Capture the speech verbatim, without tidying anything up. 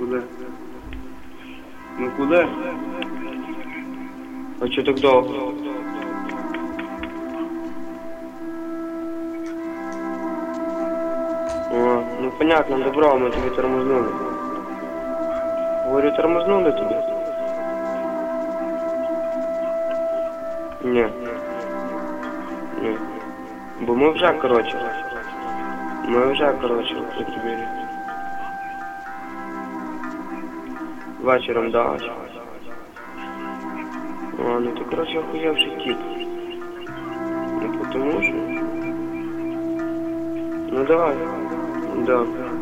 куди? Ну куди? А чого так довго? О, ну понятно, добро, ми тобі тормознули. Говорю, тормознули тобі? Ні. Ні. Бо ми вже, коротше. Ми вже, коротше, при тобі. Вечором, да. О, ну ти, коротше, охуєвший тип. Ну потому що... Ну давай. Да.